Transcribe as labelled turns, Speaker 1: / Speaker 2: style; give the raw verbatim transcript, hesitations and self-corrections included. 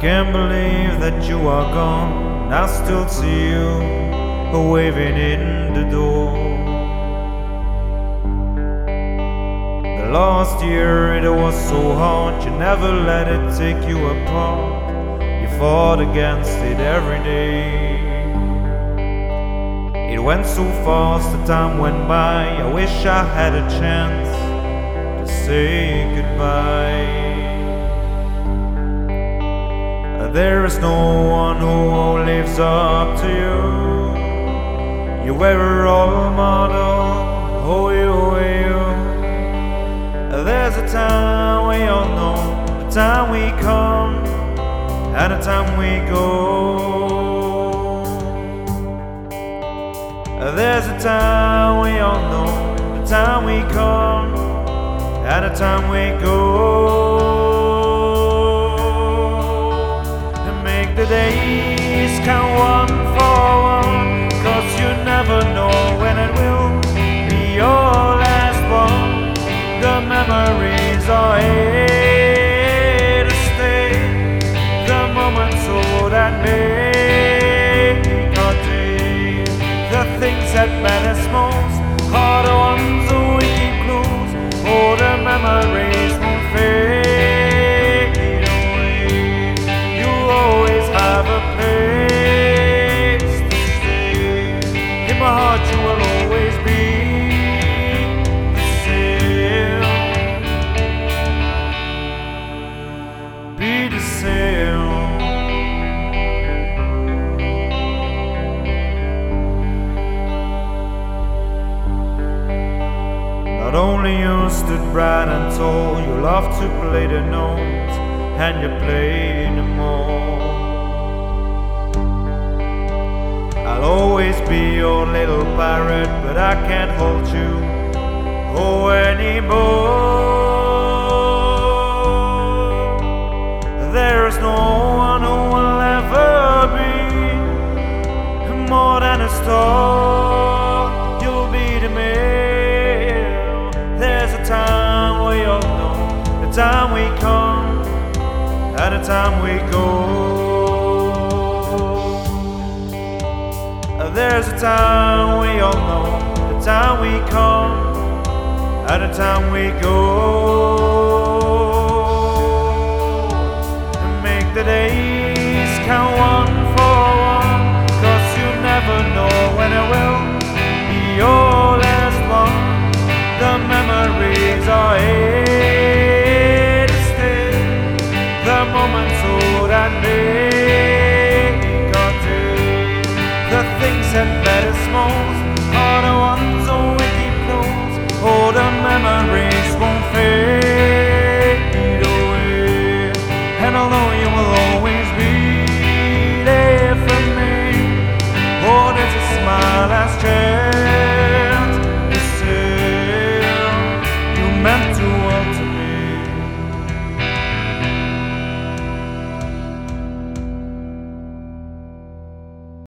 Speaker 1: can't believe that you are gone. I still see you waving in the door. The last year it was so hard, you never let it take you apart. You fought against it every day. It went so fast, the time went by. I wish I had a chance to say goodbye. There is no one who lives up to you. You were a role model, oh you, oh you. There's a time we all know, the time we come and the time we go. There's a time we all know, the time we come and the time we go. The days count one for one, 'cause you never know when it will be your last one. The memories are here to stay, the moments oh that make our day. The things that matter most are the ones who we keep close. Oh, the memories won't fade. My heart, you will always be the same. Be the same. Not only you stood bright and tall, you loved to play the notes and you played them all. I'll always be your little pirate, but I can't hold you oh anymore. There is no one who will ever be more than a star. You'll be the mirror. There's a time we all know, the time we come and the time we go. There's a time we all know, the time we come and the time we go. And make the day